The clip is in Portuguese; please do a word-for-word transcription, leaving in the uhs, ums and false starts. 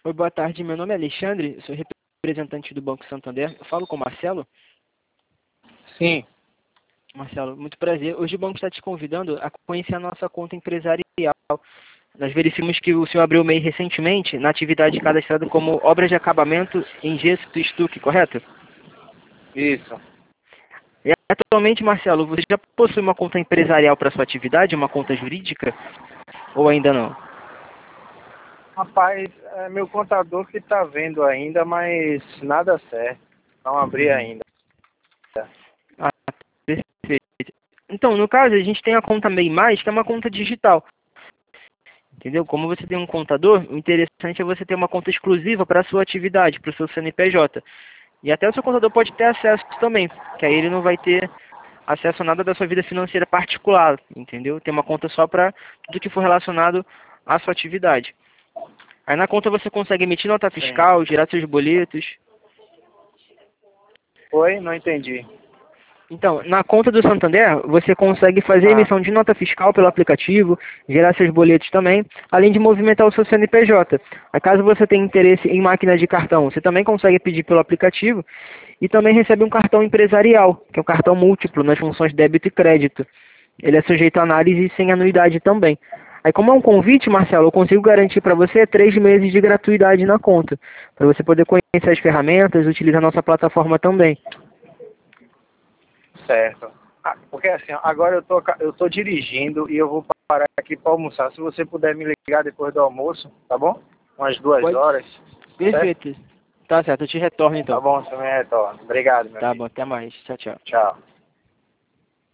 Oi, boa tarde. Meu nome é Alexandre, sou representante do Banco Santander. Eu falo com o Marcelo. Sim. Marcelo, muito prazer. Hoje o banco está te convidando a conhecer a nossa conta empresarial. Nós verificamos que o senhor abriu o M E I recentemente na atividade cadastrada como obras de acabamento em gesso e estuque, correto? Isso. E atualmente, Marcelo, você já possui uma conta empresarial para sua atividade, uma conta jurídica? Ou ainda não? Rapaz, é meu contador que está vendo ainda, mas nada certo. Não abri Uhum. ainda. Ah, perfeito. Então, no caso, a gente tem a conta M E I Mais, que é uma conta digital. Entendeu? Como você tem um contador, o interessante é você ter uma conta exclusiva para a sua atividade, para o seu C N P J. E até o seu contador pode ter acesso também, que aí ele não vai ter acesso a nada da sua vida financeira particular, entendeu? Tem uma conta só para tudo que for relacionado à sua atividade. Aí na conta você consegue emitir nota Sim. fiscal, gerar seus boletos. Oi? Não entendi. Então, na conta do Santander, você consegue fazer Ah, emissão de nota fiscal pelo aplicativo, gerar seus boletos também, além de movimentar o seu C N P J. Aí, caso você tenha interesse em máquina de cartão, você também consegue pedir pelo aplicativo e também recebe um cartão empresarial, que é um cartão múltiplo nas funções débito e crédito. Ele é sujeito a análise sem anuidade também. Aí, como é um convite, Marcelo, eu consigo garantir para você três meses de gratuidade na conta, para você poder conhecer as ferramentas, utilizar a nossa plataforma também. certo. Ah, porque assim, ó, agora eu tô, ca- eu tô dirigindo e eu vou parar aqui para almoçar. Se você puder me ligar depois do almoço, tá bom? Umas duas Pode. horas, certo? Perfeito. Tá certo, eu te retorno Tá então. bom, você me retorna. Obrigado, meu Tá bom, amigo. até mais. Tchau, tchau. Tchau.